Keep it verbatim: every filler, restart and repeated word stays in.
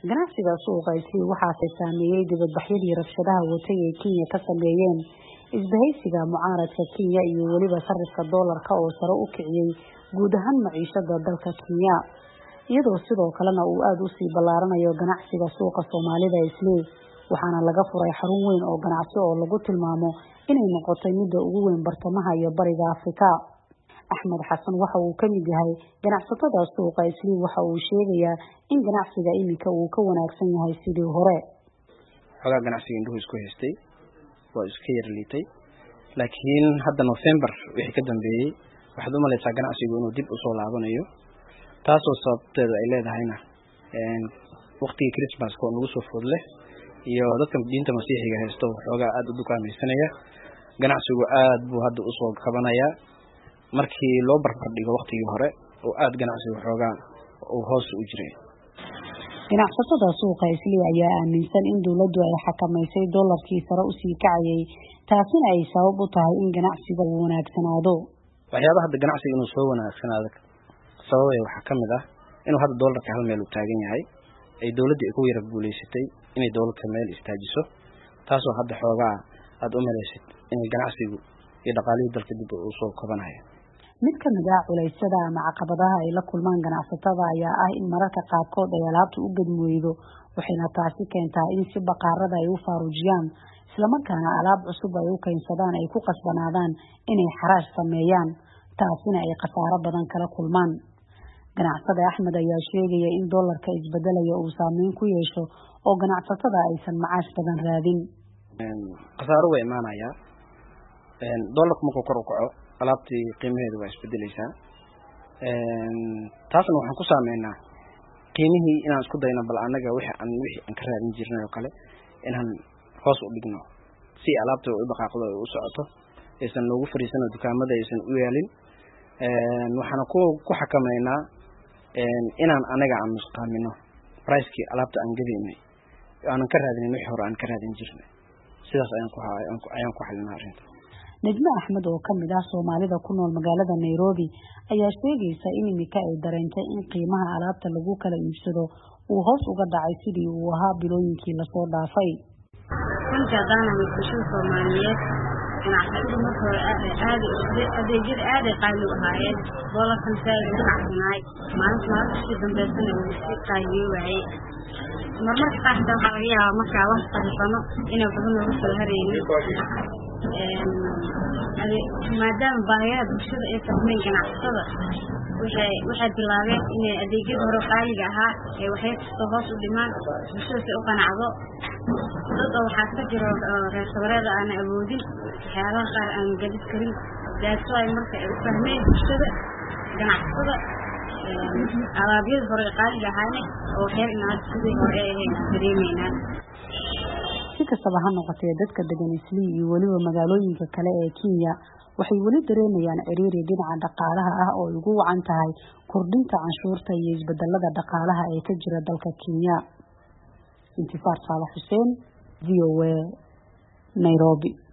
ganacsiga suuqa Islii waxaa saameeyay dibadbaxyadii rabshadaha watay ee Kenya ka sameeyeen isbahaysiga mucaaradka Kenya iyo waliba sarifka doolarka oo sare u kiciyay guud ahaan maciishada dalka Kenya iyadoo sidoo kalena uu aad u sii ballaaranayo ganacsiga suuqa Soomaalida Islii waxaana laga furay xarun weyn oo ganacsi oo lagu tilmaamo inay noqotay midda ugu weyn bartamaha iyo bariga Afrika. Axmed Xasan waxa uu ka mid yahay ganacsatada suuqa Islii waxa uu sheegayaa in ganacsiga imika uu ka wanaagsan yahay sidii hore. Xogaa ganacsiga indhuhu isku haystay waa iska yar liitay laakiin hadda November wixii ka dambeeyay waxaad u malaysaa ganacsigu inuu dib u soo laabanayo taasoo sababteedu ay leedahayna een waqtiga Christmas ko nagu soo fudle iyo dadka diinta Masiixiga haysto xogaa aad u dukaamaysanaya ganacsigu aad buu hadda u soo kabanaya markii loo barbar dhigo waqtigii hore oo aad ganacsigu xogaa uu hoos u jiray. ganacsatada suuqa Islii ayaa aaminsan in dawladdu ay xakamaysay doolarkii sare u sii kacayay taasina ay sabab u tahay in ganacsiga uu wanaagsanaado. waxyaabaha hadda ganacsiga inuu soo wanaagsanaado sababay waxa kamid ah inuu hadda doolarka hal meel u taagan yahay ay dawladdu ku yara guuleysatay inay dawladda meel istaajiso taasoo hadda xogaa aad u maleysay in ganacsigu iyo dhaqaalihi dalka dib u soo kabanayo. mid ka mid ah culaysyada ama caqabadaha ay la kulmaan ganacsatada ayaa ah in mararka qaarkood ay alaabtu u gadmooydo waxayna taasi keentaa in si baqaarada ay u faarujiyaan isla markaana alaab cusub ay u keensadaan ay ku qasbanaadaan inay xaraash sameeyaan taasina ay khasaaro badan kala kulmaan. ganacsade Axmed ayaa sheegaya in doolarka isbedelaya uu saameyn ku yeesho oo ganacsatada aysan macaash badan raadin. khasaaro way imaanaya een doolarku markuu kor u kaco alaabtii qiimaheedu waa isbedelaysaa een taasna waxaan ku saameynaa qiimihii inaan isku dayno bal anaga wixii aan wixii aan ka raadin jirnay oo kale inaan hoos u dhigno si alaabta u dhaqaaqdo oo u socoto aysan loogu fariisano dukaamada aysan u yeelin een waxaan ku ku xakameynaa een inaan anaga aan nusqaamino price-kii alaabta aan gadeynay aan ka raadin wixii hore aan ka raadin jirnay sidaas ayaan ku ayaan ku xalinaa arrinta. Najma Axmed oo kamid ah Soomaalida ku nool magaalada Nairobi ayaa sheegaysa in imika ay dareentay in qiimaha alaabta lagu kala iibsado uu hoos uga dhacay sidii uu ahaa bilooyinkii la soo dhaafay. Inta dana bulshada Soomaaliyeed ganacsiga markii aad adeegyada aad ay qaali u ahaayeen doolarkan saayid ganacsanay maalinta maalinta dambeysana uu si qaali waayay marmarka qaar waxaa laga yaabaa markaa wax qadifano inay badan lagu soo haraynin maadaama baahiyaha bulshada ay fahmeen ganacsatada waxay waxay bilaabeen inay adeegyada hore qaaliga ahaa ay waxay kastoo hoos u dhimaan bulshada si u qanacdo dad waxaa ka jira reer sabareeda aan awoodin waxyaalaha qaar aan gadis karin taasoo ay marka ay fahmeen bulshada ganacsatada alaabyada hore qaaliga ahaayeen oo xeer inaad sidii hore ay dareemeynaa. si kastaba ha noqotee dadka degan Islii iyo waliba magaalooyinka kale ee Kenya waxay wali dareemayaan ciriiri dhinaca dhaqaalaha ah oo ugu wacan tahay kordhinta canshuurta iyo isbedelada dhaqaalaha ee ka jira dalka Kenya. Intifaar Saalax Xuseen, V O A, Nairobi.